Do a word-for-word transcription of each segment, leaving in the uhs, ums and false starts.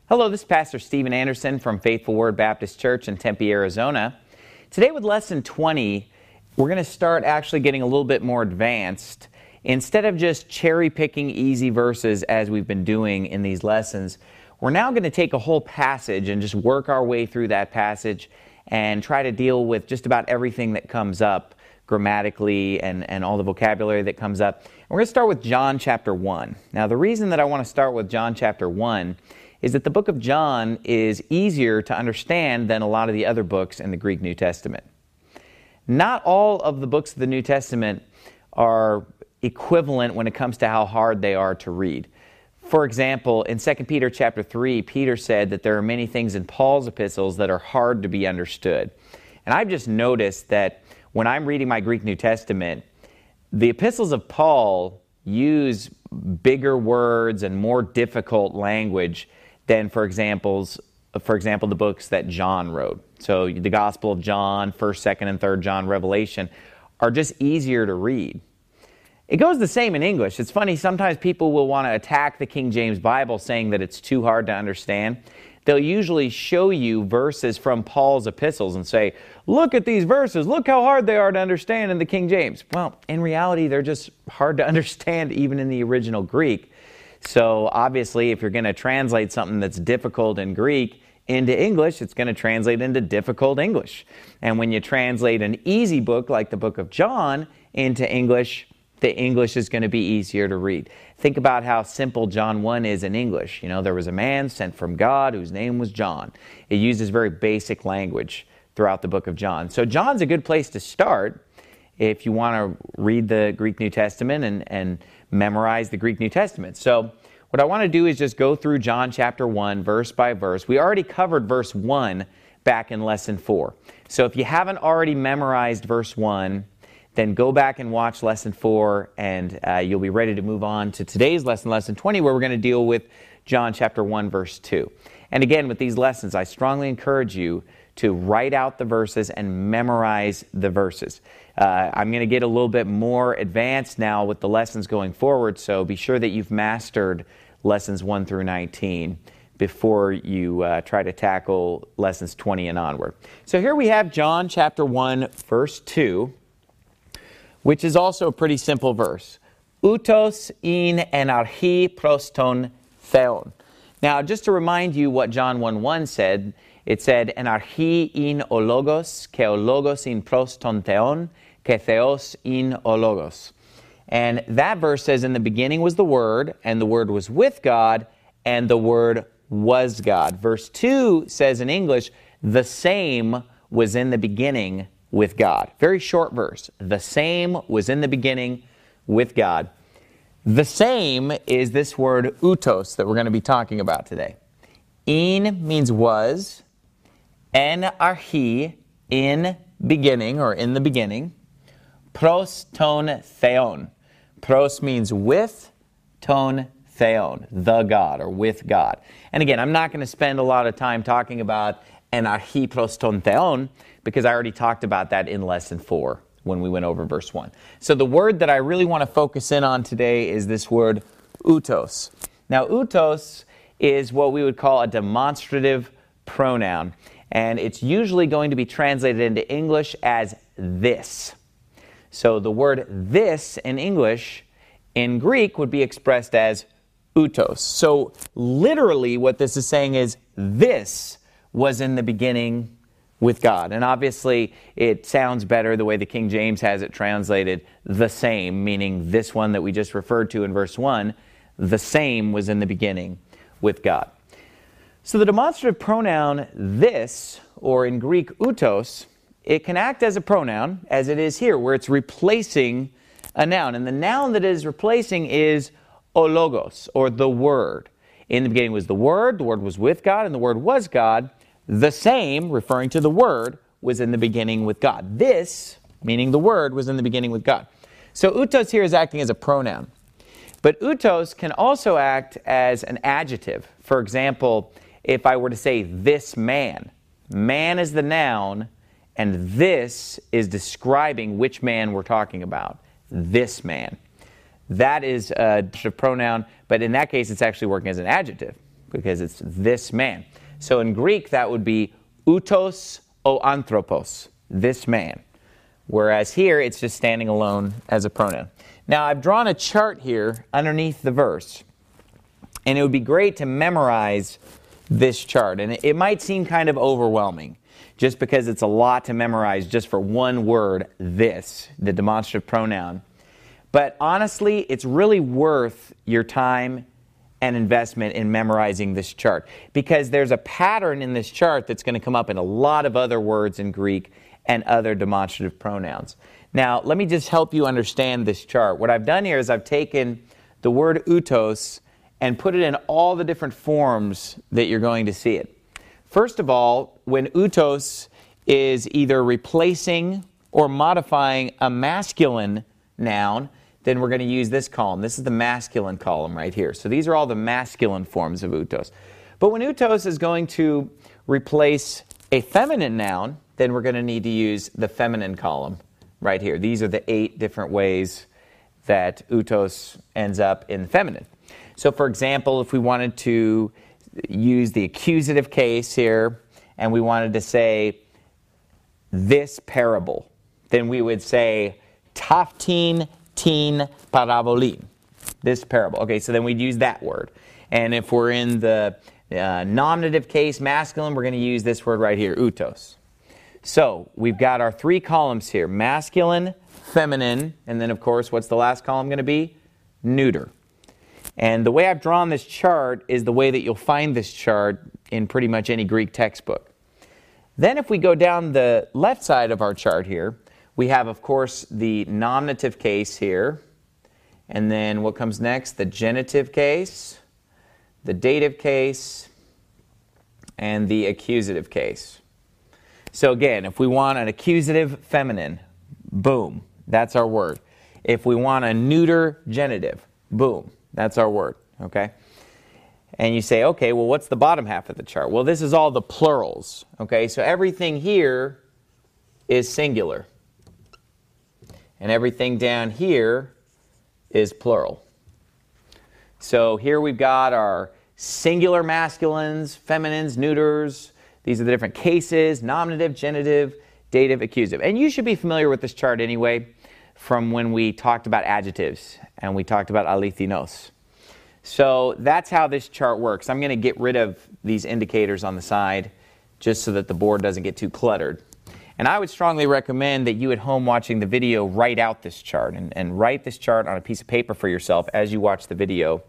Hello, this is Pastor Steven Anderson from Faithful Word Baptist Church in Tempe, Arizona. Today with Lesson twenty, we're going to start actually getting a little bit more advanced. Instead of just cherry-picking easy verses as we've been doing in these lessons, we're now going to take a whole passage and just work our way through that passage and try to deal with just about everything that comes up grammatically and, and all the vocabulary that comes up. And we're going to start with John chapter one. Now, the reason that I want to start with John chapter one is that the book of John is easier to understand than a lot of the other books in the Greek New Testament. Not all of the books of the New Testament are equivalent when it comes to how hard they are to read. For example, in Second Peter chapter three, Peter said that there are many things in Paul's epistles that are hard to be understood. And I've just noticed that when I'm reading my Greek New Testament, the epistles of Paul use bigger words and more difficult language than, for examples, for example, the books that John wrote. So the Gospel of John, First, Second, and Third John, Revelation are just easier to read. It goes the same in English. It's funny, sometimes people will want to attack the King James Bible saying that it's too hard to understand. They'll usually show you verses from Paul's epistles and say, look at these verses, look how hard they are to understand in the King James. Well, in reality, they're just hard to understand even in the original Greek. So obviously, if you're going to translate something that's difficult in Greek into English, it's going to translate into difficult English. And when you translate an easy book like the book of John into English, the English is going to be easier to read. Think about how simple John one is in English. You know, there was a man sent from God whose name was John. It uses very basic language throughout the book of John. So John's a good place to start if you want to read the Greek New Testament and, and memorize the Greek New Testament. So what I want to do is just go through John chapter one, verse by verse. We already covered verse one back in lesson four. So if you haven't already memorized verse one, then go back and watch lesson four, and uh, you'll be ready to move on to today's lesson, lesson twenty, where we're going to deal with John chapter one, verse two. And again, with these lessons, I strongly encourage you to write out the verses and memorize the verses. Uh, I'm going to get a little bit more advanced now with the lessons going forward, so be sure that you've mastered lessons one through nineteen before you uh, try to tackle lessons twenty and onward. So here we have John chapter one, verse two, which is also a pretty simple verse. Outos in enarchi proston theon. Now, just to remind you what John one one said, it said, enarchi in o logos, ke o logos in proston theon, ke theos in o logos. And that verse says, in the beginning was the Word, and the Word was with God, and the Word was God. Verse two says in English, the same was in the beginning with God. Very short verse. The same was in the beginning with God. The same is this word outos that we're going to be talking about today. In means was. En archi, in beginning or in the beginning. Pros ton theon. Pros means with, ton theon, the God or with God. And again, I'm not going to spend a lot of time talking about en archi pros ton theon because I already talked about that in lesson four when we went over verse one. So the word that I really want to focus in on today is this word outos. Now, outos is what we would call a demonstrative pronoun, and it's usually going to be translated into English as this. So the word this in English, in Greek, would be expressed as outos. So literally what this is saying is this was in the beginning with God. And obviously it sounds better the way the King James has it translated, the same, meaning this one that we just referred to in verse one, the same was in the beginning with God. So the demonstrative pronoun this, or in Greek outos, it can act as a pronoun, as it is here, where it's replacing a noun. And the noun that it is replacing is o logos, or the Word. In the beginning was the Word, the Word was with God, and the Word was God. The same, referring to the Word, was in the beginning with God. This, meaning the Word, was in the beginning with God. So outos here is acting as a pronoun. But outos can also act as an adjective. For example, if I were to say this man, man is the noun, and this is describing which man we're talking about. This man. That is a pronoun, but in that case, it's actually working as an adjective. because it's this man. So in Greek, that would be outos o anthropos, this man. Whereas here, it's just standing alone as a pronoun. Now, I've drawn a chart here underneath the verse. And it would be great to memorize this chart. And it might seem kind of overwhelming, just because it's a lot to memorize just for one word, this, the demonstrative pronoun. But honestly, it's really worth your time and investment in memorizing this chart, because there's a pattern in this chart that's going to come up in a lot of other words in Greek and other demonstrative pronouns. Now, let me just help you understand this chart. What I've done here is I've taken the word outos and put it in all the different forms that you're going to see it. First of all, when outos is either replacing or modifying a masculine noun, then we're going to use this column. This is the masculine column right here. So these are all the masculine forms of outos. But when outos is going to replace a feminine noun, then we're going to need to use the feminine column right here. These are the eight different ways that outos ends up in the feminine. So for example, if we wanted to use the accusative case here, and we wanted to say this parable, then we would say taftin tin parabolin, this parable. Okay, so then we'd use that word. And if we're in the uh, nominative case, masculine, we're going to use this word right here, outos. So we've got our three columns here, masculine, feminine, and then of course, what's the last column going to be? Neuter. And the way I've drawn this chart is the way that you'll find this chart in pretty much any Greek textbook. Then if we go down the left side of our chart here, we have, of course, the nominative case here. And then what comes next? The genitive case, the dative case, and the accusative case. So again, if we want an accusative feminine, boom, that's our word. If we want a neuter genitive, boom, that's our word, okay? And you say, okay, well, what's the bottom half of the chart? Well, this is all the plurals, okay? So everything here is singular. And everything down here is plural. So here we've got our singular masculines, feminines, neuters. These are the different cases, nominative, genitive, dative, accusative. And you should be familiar with this chart anyway from when we talked about adjectives and we talked about alithinos. So that's how this chart works. I'm going to get rid of these indicators on the side just so that the board doesn't get too cluttered. And I would strongly recommend that you at home watching the video write out this chart and, and write this chart on a piece of paper for yourself as you watch the video,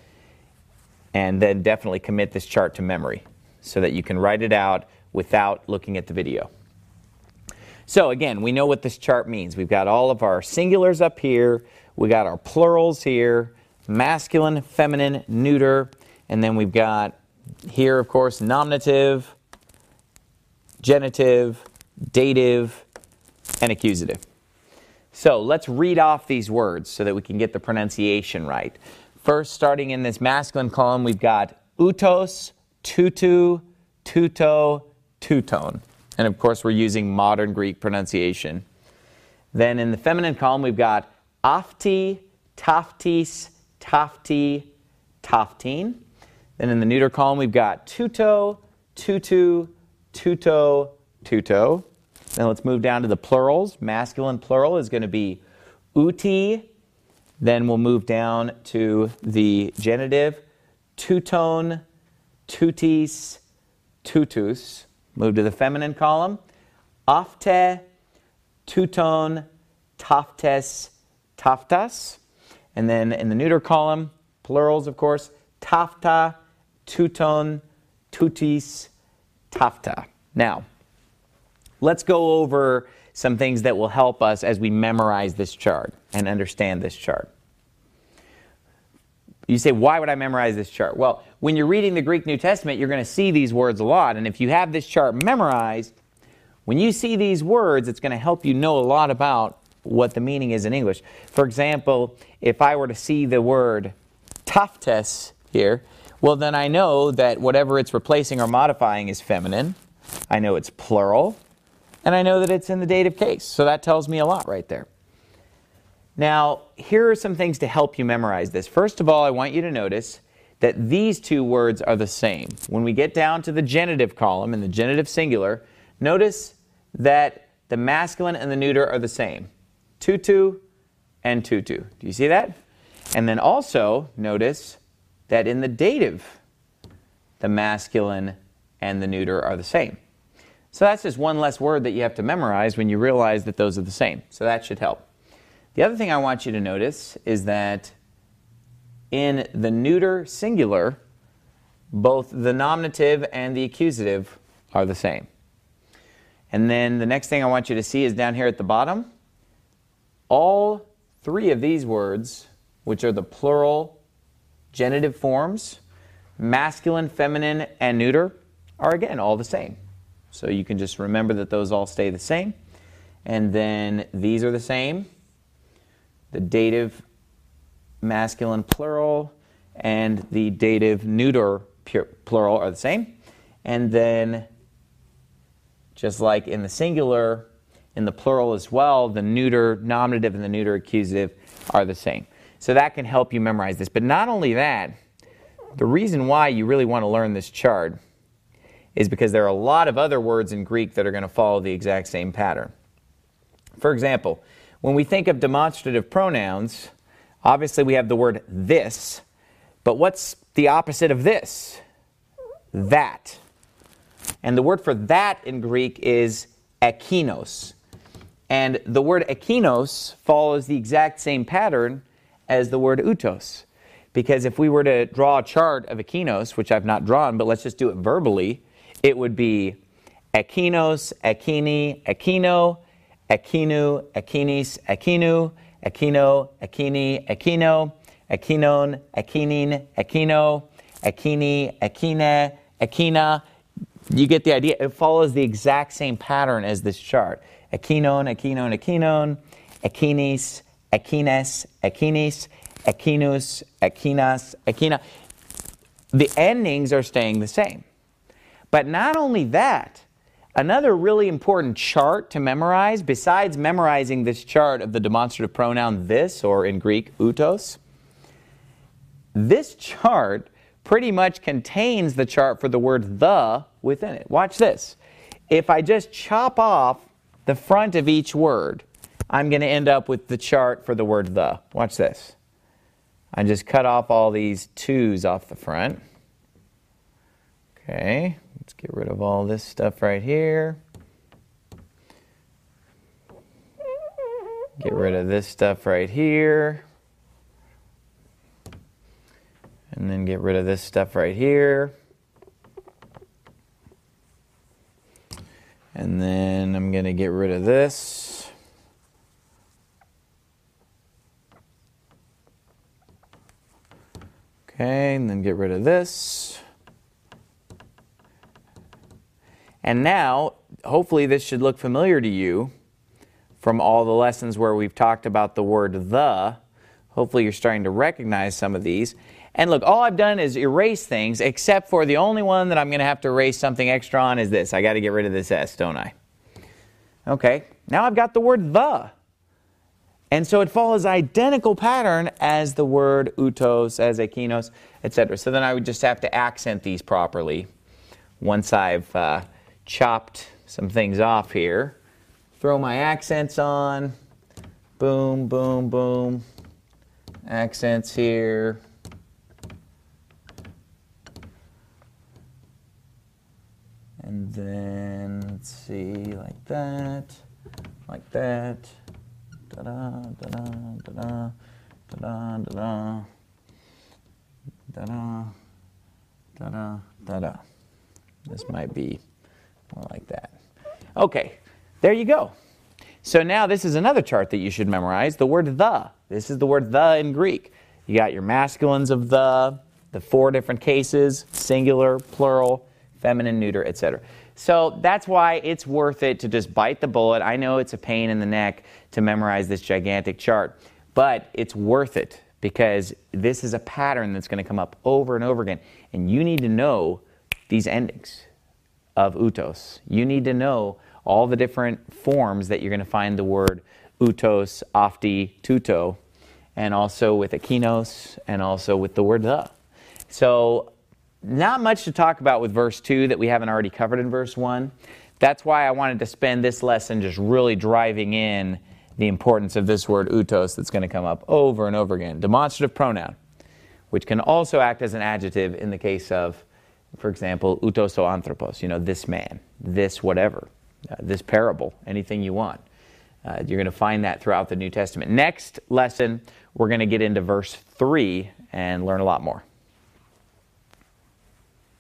and then definitely commit this chart to memory so that you can write it out without looking at the video. So again, we know what this chart means. We've got all of our singulars up here, we got our plurals here, masculine, feminine, neuter, and then we've got here, of course, nominative, genitive, dative, and accusative. So let's read off these words so that we can get the pronunciation right. First, starting in this masculine column, we've got outos, tutu, tuto, tuton. And of course, we're using modern Greek pronunciation. Then in the feminine column, we've got afti, taftis, tafti, taftin. Then in the neuter column, we've got tuto, tutu, tuto, tuto. Then let's move down to the plurals. Masculine plural is going to be uti. Then we'll move down to the genitive, tuton, tutis, tutus. Move to the feminine column, afte, tuton, taftes, taftas. And then in the neuter column, plurals of course, tafta, tuton, tutis, tafta. Now, let's go over some things that will help us as we memorize this chart and understand this chart. You say, why would I memorize this chart? Well, when you're reading the Greek New Testament, you're going to see these words a lot. And if you have this chart memorized, when you see these words, it's going to help you know a lot about what the meaning is in English. For example, if I were to see the word taftes here, well, then I know that whatever it's replacing or modifying is feminine. I know it's plural. And I know that it's in the dative case. So that tells me a lot right there. Now, here are some things to help you memorize this. First of all, I want you to notice that these two words are the same. When we get down to the genitive column in the genitive singular, notice that the masculine and the neuter are the same. Tutu and tutu. Do you see that? And then also notice that in the dative, the masculine and the neuter are the same. So that's just one less word that you have to memorize when you realize that those are the same. So that should help. The other thing I want you to notice is that in the neuter singular, both the nominative and the accusative are the same. And then the next thing I want you to see is down here at the bottom, all three of these words, which are the plural genitive forms, masculine, feminine, and neuter, are again all the same. So you can just remember that those all stay the same. And then these are the same. The dative masculine plural and the dative neuter plural are the same. And then just like in the singular, in the plural as well, the neuter nominative and the neuter accusative are the same. So that can help you memorize this. But not only that, the reason why you really want to learn this chart is because there are a lot of other words in Greek that are going to follow the exact same pattern. For example, when we think of demonstrative pronouns, obviously we have the word this, but what's the opposite of this? That. And the word for that in Greek is ekinos. And the word ekinos follows the exact same pattern as the word utos. Because if we were to draw a chart of ekinos, which I've not drawn, but let's just do it verbally, it would be ekinos, ekini, ekino, ekinu, ekinis, ekinu, ekino, ekini, ekino, ekinon, ekinin, ekino, ekini, ekine, ekina. You get the idea. It follows the exact same pattern as this chart. Ekinon, ekinon, ekinon, ekinis, ekines, ekinis, ekinus, ekinas, ekina. The endings are staying the same. But not only that, another really important chart to memorize, besides memorizing this chart of the demonstrative pronoun this, or in Greek, utos, this chart pretty much contains the chart for the word the within it. Watch this. If I just chop off the front of each word, I'm going to end up with the chart for the word the. Watch this. I just cut off all these twos off the front. Okay, let's get rid of all this stuff right here. Get rid of this stuff right here. And then get rid of this stuff right here. And then I'm going to get rid of this. Okay, and then get rid of this. And now, hopefully this should look familiar to you from all the lessons where we've talked about the word the. Hopefully you're starting to recognize some of these. And look, all I've done is erase things, except for the only one that I'm going to have to erase something extra on is this. I got to get rid of this S, don't I? Okay, now I've got the word the. And so it follows identical pattern as the word utos, as ekinos, et cetera. So then I would just have to accent these properly once I've uh, chopped some things off here. Throw my accents on. Boom, boom, boom. Accents here. And then, let's see, like that, like that. Da-da, da-da, da-da, da-da, da-da, da-da, da-da, da-da. This might be more like that. Okay, there you go. So now this is another chart that you should memorize, the word the. This is the word the in Greek. You got your masculines of the, the four different cases, singular, plural, feminine, neuter, et cetera. So that's why it's worth it to just bite the bullet. I know it's a pain in the neck to memorize this gigantic chart, but it's worth it because this is a pattern that's going to come up over and over again. And you need to know these endings of utos. You need to know all the different forms that you're going to find the word utos, ofti, tuto, and also with ekinos, and also with the word the. So not much to talk about with verse two that we haven't already covered in verse one. That's why I wanted to spend this lesson just really driving in the importance of this word outos that's going to come up over and over again. Demonstrative pronoun, which can also act as an adjective in the case of, for example, outos o anthropos, you know, this man, this whatever, uh, this parable, anything you want. Uh, you're going to find that throughout the New Testament. Next lesson, we're going to get into verse three and learn a lot more.